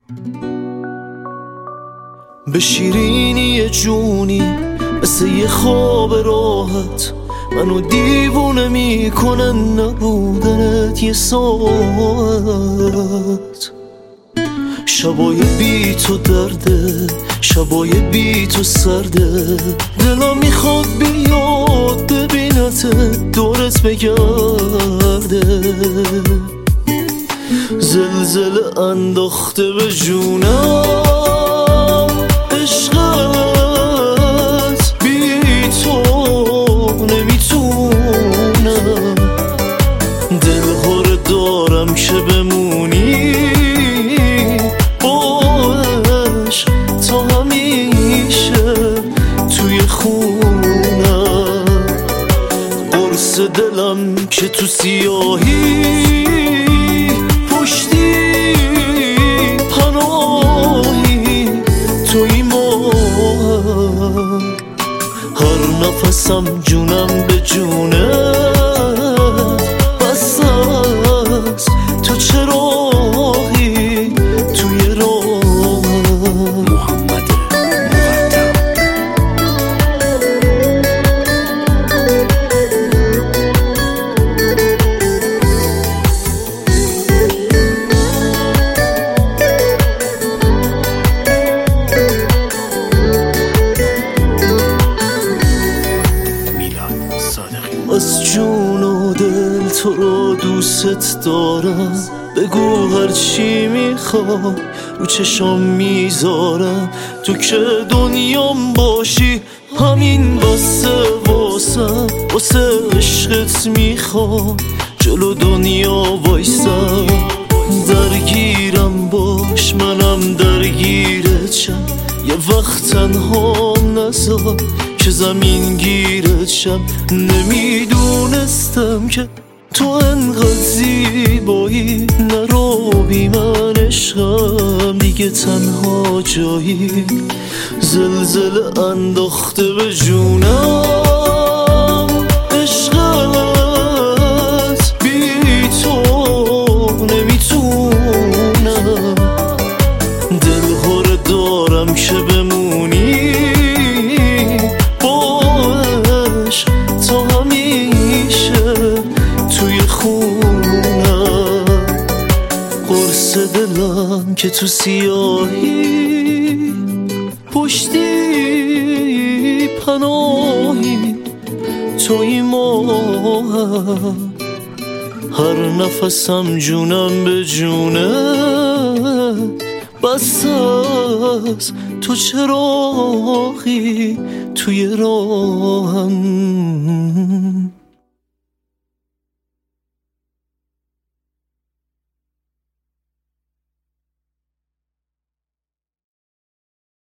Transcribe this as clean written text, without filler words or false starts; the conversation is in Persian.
به شیرینی جونی مثل یه خواب راحت منو دیوونه میکنن نبودنت یه ساعت. شبای بی تو درده، شبای بی تو سرده، دلم میخواد بیاد ببینت دورت بگرده. زلزله انداخته به جونم عشقت، بی تو نمیتونم. دلها رو دارم که بمونی باش تا همیشه توی خونم. قرص دلم که تو سیاهی پشتی پناهی توی ماهم. هر نفسم جونم به جونت بس است، تو چراغی توی راهم. محمد از جون و دل تو رو دوست دارم، بگو هرچی میخوای رو چشام میذارم. تو که دنیام باشی همین بسه واسم، واسه عشقت میخوام جلو دنیا وایسم. درگیرم باش منم درگیرت شم، یه وقت تنها نذار که زمین گیرت شم. نمیدونستم که تو انقدر زیبایی، نرو بی من عشقم دیگه تنها جایی. زلزله انداخته به جونم عشقت، بی تو نمیتونم. دلها رو دارم که بمونی باش تا همیشه توی خونم. قرص دلم که تو سیاهی پشتی پناهی توی ماهم. هر نفسم جونم به جونه بس است، تو چراغی توی راهم.